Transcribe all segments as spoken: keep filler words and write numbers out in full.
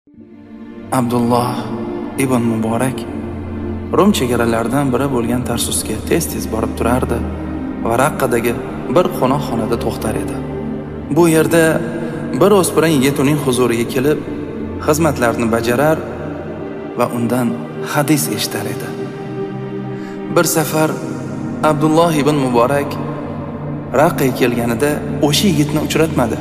Abdulloh ibn Muborak Rum chegaralaridan biri bo'lgan Tarsusga tez-tez borib turardi va Raqqadagi bir qo'noqxonada to'xtar edi. Bu yerda bir o'spirin yigit uning huzuriga kelib, xizmatlarini bajarar va undan hadis eshitar edi. Bir safar Abdulloh ibn Muborak Raqqa kelganida o'sha yigitni uchratmadi.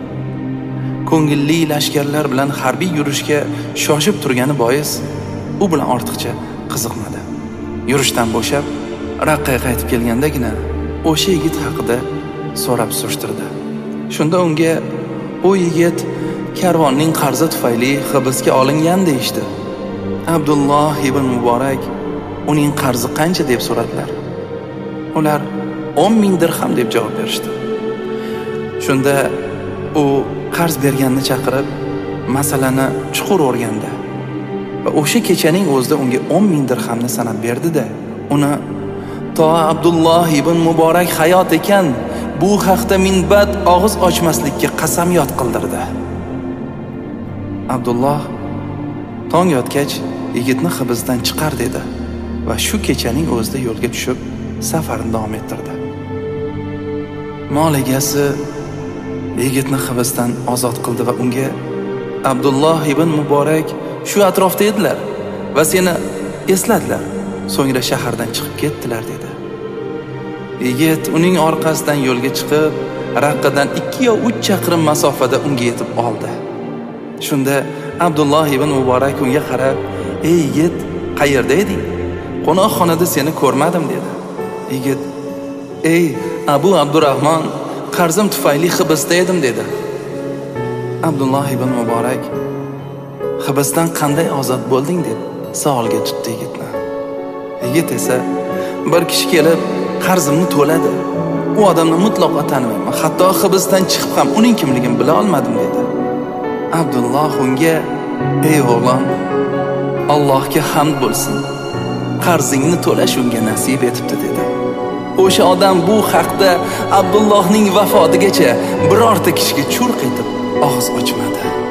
Ko'ngilli lashkarlar bilan harbiy yurishga shoshib turgani bois u bilan ortiqcha qiziqmadi. Yurishdan bo'shab Raqqaga qaytib kelgandagina o'sha yigit haqida so'rab surishtirdi. Shunda unga u yigit karvonning qarzi tufayli hibsga olingan deyishdi. Abdulloh ibn Muborak uning qarzi qancha deb so'radilar. Ular o'n ming dirham deb javob berishdi. Shunda u qarz berganni chaqirib, masalani chuqur o'rgandi va o'sha kechaning o'zida unga o'n ming dirhamni sanab berdi-da, uni to Abdulloh ibn Muborak hayot ekan, bu haqda minbat og'iz ochmaslikka qasamyod qildirdi. Abdulloh tong yotgach yigitni hibsdan chiqar dedi va shu kechaning o'zida yo'lga tushib safarini davom ettirdi. Mol egasi yigitni hibsdan ozod qildi va unga Abdulloh ibn Muborak shu atrofda edilar va seni esladilar. So'ngra shahardan chiqib ketdilar dedi. Yigit uning orqasidan yo'lga chiqib, Raqqadan ikki yo uch chaqirim masofada unga yetib oldi. Shunda Abdulloh ibn Muborak unga qarab, "Ey yigit, qayerda eding? Qo'noqxonada seni ko'rmadim" dedi. Yigit, "Ey Abu Abdurrahmon, qarzim tufayli hibsda edim" dedi. Abdulloh ibn Muborak, "Hibsdan qanday ozod bo'lding?" deb savolga tutdi yigitni. Yigit esa, "Bir kishi kelib qarzimni to'ladi. U odamni mutlaqo tanimayman. Hatto hibsdan chiqib ham uning kimligini bila olmadim" dedi. Abdulloh unga, "Ey o'g'lon, Allohga hamd bo'lsin. Qarzingni to'lash unga nasib etibdi" dedi. O'sha odam bu haqda Abdullohning vafotigacha birorta kishiga churq etib og'iz ochmadi.